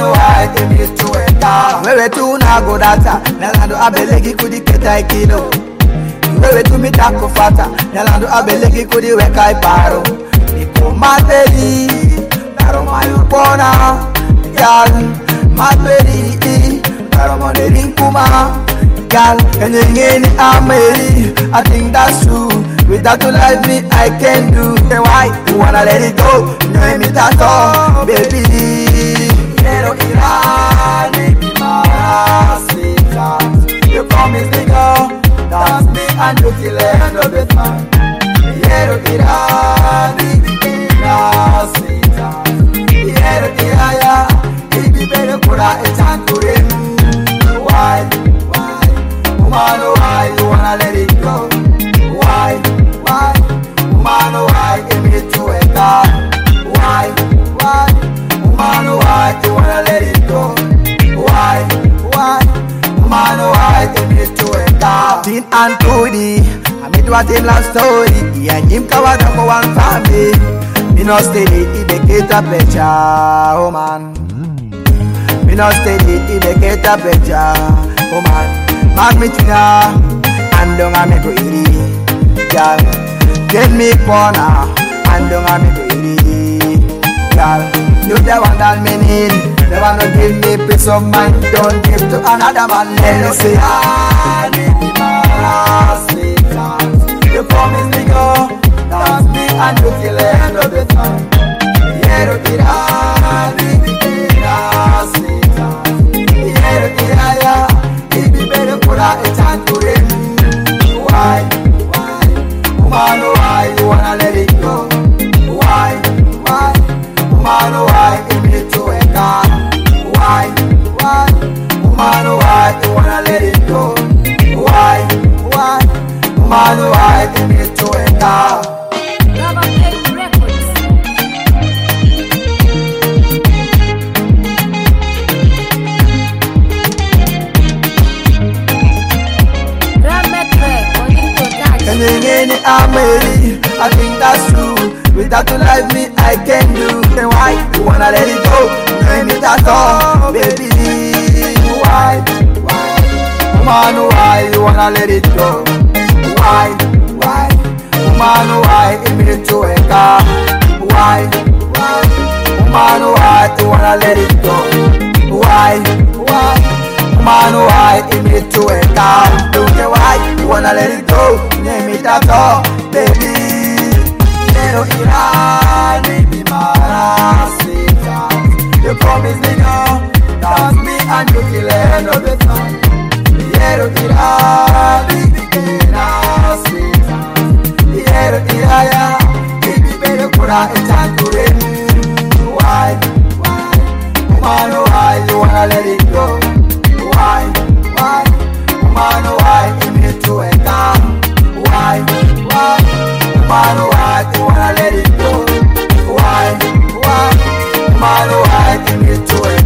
why give me to weka. Wewe tu na go data, nelando abelegi kudiketa ikilo. Wewe tu mitako fata, nelando abelegi kudi weka iparo. Niko materi, daro mayupona, gal. Materi, daro moneri kuma, gal. Kenyengeni ameri, I think that's true. Without you like me, I can do. Then why you wanna let it go? No me that all, baby. Quiero ir a mi sweetheart. You promise me, girl, that's me and you till the end of the time. Quiero ir a mi sweetheart. Quiero ir allá y vivir pura echanture. Why, woman, why you wanna let it go? Why, woman, why give me to a car? Why, woman, why you wanna let it go? Why, woman, why give me to a car? Tin and Cody, I made what him last story. He and him covered up for one family. Me no steady, he dey get a picture, oh man. Me no steady, he dey get a picture, oh man. Mark me tina, and don't I make it. Girl, get me corner and don't have me to eat. Girl, you the one that me need. The one who give me peace of mind. Don't give to another man. Then you say, I need my sweetheart. You promise me, girl, that's me and you till the end of the time. Yeah, you did I need my sweetheart. Yeah, you did I. If you better put out a time to him. Why? Woman, why you wanna let it go? Why, woman, why give me to a car? Why, woman, why you wanna let it go? Why, woman, why give me to a car? I think that's true. Without you like me, I can do. Then why you wanna let it go? No me that all, baby. Why, woman, why you wanna let it go? Why, woman, why give me to a car? Why, woman, why you wanna let it go? Why, woman, why give me to a car? Don't care why you wanna let it go. Name it at all, baby. Quiero ir a mi sweetheart. You promise me, girl, that's me and you till the end of the time. Quiero ir a mi sweetheart. Quiero ir allá y vivir pura echanture. Why, woman, why you wanna let it go? Why, woman, why give me to a car? Why, woman, why you wanna let it go? Why, woman, why give me to a